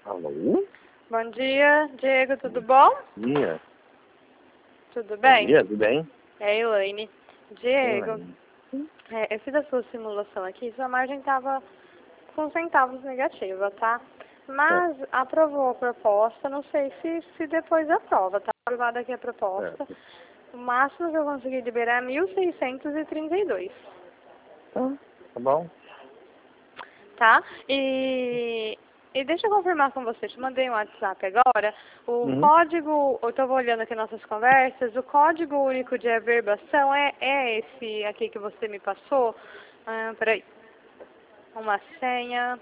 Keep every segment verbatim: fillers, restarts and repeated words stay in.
Alô? Bom dia, Diego, tudo bom? Bom dia. Tudo bem? Bom dia, tudo bem? É, Elaine. Diego, Elaine. é, eu fiz a sua simulação aqui, sua margem estava com centavos negativa, tá? Mas Certo. aprovou a proposta, não sei se, se depois aprova, tá? Aprovada aqui a proposta. Certo. O máximo que eu consegui liberar é mil seiscentos e trinta e dois. Tá, tá bom. Tá? E, e deixa eu confirmar com você, te mandei um WhatsApp agora, o Uhum. código, eu estou olhando aqui nossas conversas, o código único de averbação é, é esse aqui que você me passou? Ah, peraí. Uma senha,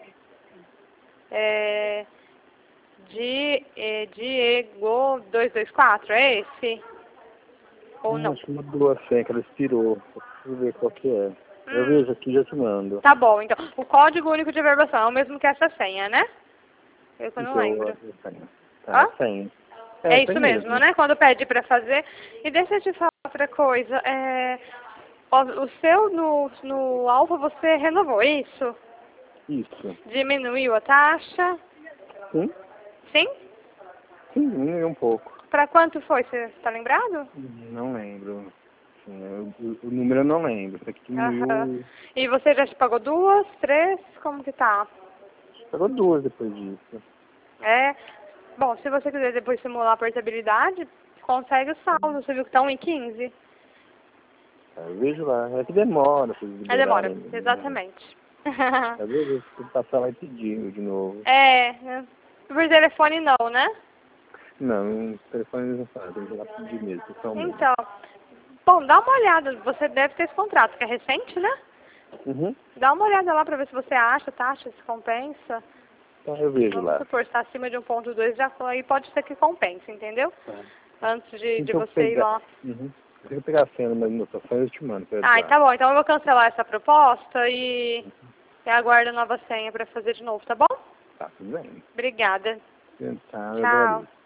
é, de, é, Diego dois dois quatro, é esse? Ou Hum, não? acho que mudou a senha, que ela expirou. Deixa eu ver qual que é. Eu Hum, vejo aqui e já te mando. tá bom, então. O código único de averbação é o mesmo que essa senha, né? Eu que não Isso, eu lembro. a senha. Tá, Hã? a senha. É, É essa aí isso mesmo, mesmo. né? Quando pede para fazer. E deixa eu te falar outra coisa. É, o, o seu no, no Alfa você renovou, é isso? Isso. Diminuiu a taxa? Sim? Sim? Sim, diminuiu um pouco. Para quanto foi? Você está lembrado? Não lembro. Sim, eu- o, o número eu não lembro. Isso aqui Aham. diminuiu. E você já te pagou duas, três? Como que tá? Pagou duas depois disso. É. Bom, se você quiser depois simular a portabilidade, consegue o saldo. Você viu que tá um e quinze? Tá, eu vejo lá. É que demora pra eles É, demora. liberarem. Né? Exatamente. Às vezes eu passar lá e pedir de novo. É, né? Por telefone não, né? Não, o telefone eles não fazem, tem que ir lá pedir mesmo, pessoalmente. Então, bom, dá uma olhada. Você deve ter esse contrato, que é recente, né? Uhum. Dá uma olhada lá pra ver se você acha, taxa, se compensa. Tá, eu vejo Vamos lá. supor, se tá acima de um ponto dois, já aí pode ser que compense, entendeu? Tá. Antes de, de Então eu você ir pegar. lá. Uhum. Se eu pegar a senha das anotações, eu te mando, pelo Ah, WhatsApp. tá bom. Então eu vou cancelar essa proposta e, e aguardo a nova senha pra fazer de novo, tá bom? Tá, tudo bem. Obrigada. Tá, eu Tchau. agradeço.